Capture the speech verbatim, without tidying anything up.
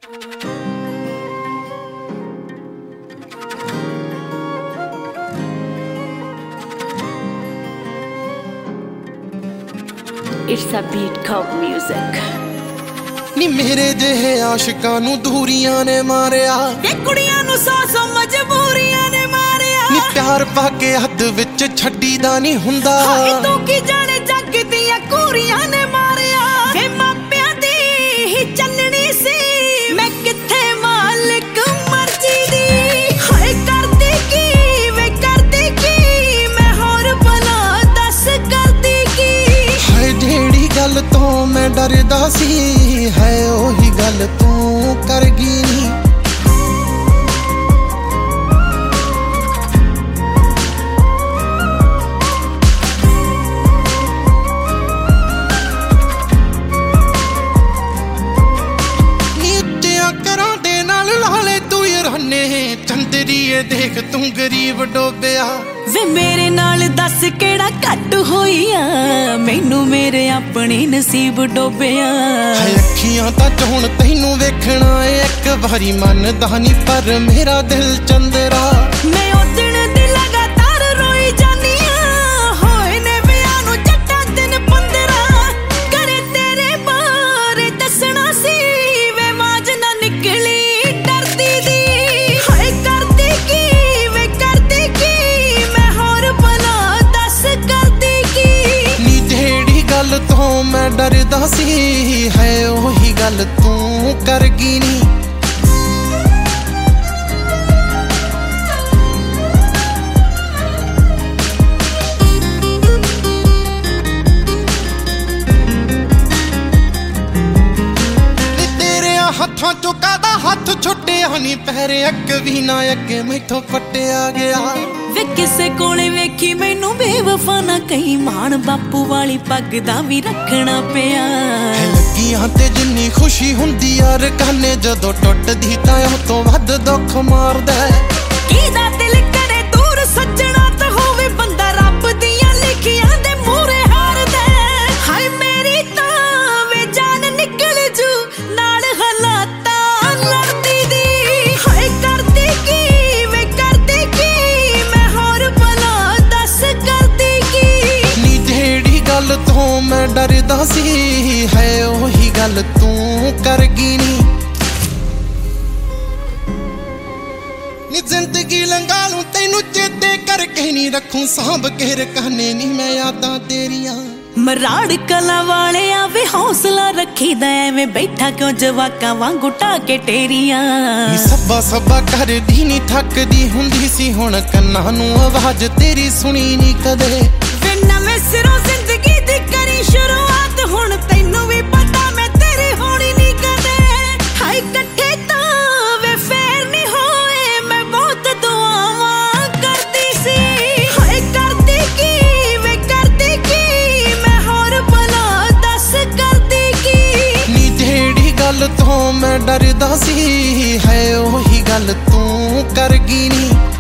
It's a beat called music. नी मेरे जेहे आशिकां नू दूरियां ने मारिया, वे कुड़ियां नू सौ सौ मजबूरियां ने मारिया। नी प्यार पाके हद विच छड्डी दा नी हुंदा। हाय तू की जाने जग दियां कुड़ियां ने मारिया। वे मापियां दी ही चलनी सी, मैं किथे मालिक मर्जी दी। हाय करदी की वे करदी की, मैं होर भला दस करदी की। हाय जेड़ी गल तो मैं डरदा सी, है ओही गल तू करगी नी। चंदरीए देख तू गरीब डोबिया। वे मेरे नाल दस केड़ा घट होईया, मैनू मेरे अपने नसीब डोबिया। अखियां तां हुण तैनू वेखना है एक बारी, मनदा नी पर मेरा दिल चंदरा। मैं ओ दिन दी लगातार रोई जानी आ, होए ने विआह नू जट्टा दिन पंद्रह। करे तेरे बारे दसना सी, वे माज ना निकली डरदी दी। तो मैं डरदा सी, है ओही गल तू करगी नी। तेरे हत्थों चों कादा हथ छुट्टिया नी, पैरे अग भी ना अगे मैथों पट्टिया गया। वे किसे कोले वेखी मैनू बेवफा ना कही, मान बापू वाली पग दा भी रखना पिया। लगियां ते जिन्नी खुशी हुंदी यार काने, जदों टुटदी तां उह तों वध दुख मारदा। कीदा दिल करे दूर सज्जणा तां होवे बंदा, रब दियां लिखियां दे मूरे हारदा। हाय मेरी तां वे जान निकल जू नाल हालातां लड़दी दी। हाय करदी की वे करदी की, मैं होर भला दस करदी की। नी जेड़ी गल तो मैं डरदा सी, है ओही गल तू करगी नी। नी जिंदगी लंघा लूं तैनू चेते करके नी, रखूं सांभ के रकाने नी मैं यादां तेरियां। मराड़ कला वाले आवे हौसला रखी दा, मैं बैठा क्यों जवाकां वांगू टाके टेरियां। नी सब्बा सब्बा करदी नी थकदी हुंदी सी, हुण कन्नां नूं आवाज तेरी सुनी नी कदे। वे नवें सिरों जिंदगी दी करी शुरुआत, हुण तैनू भी पता मैं तेरी होनी नी कदे। हाय कट्ठे तां वे फेर नी होए, मैं बहुत दुआवां करदी सी। हाय करदी की वे करदी की, मैं होर भला दस करदी की। नी जेड़ी गल तो मैं डरदा सी, है ओही गल तू करगी नी।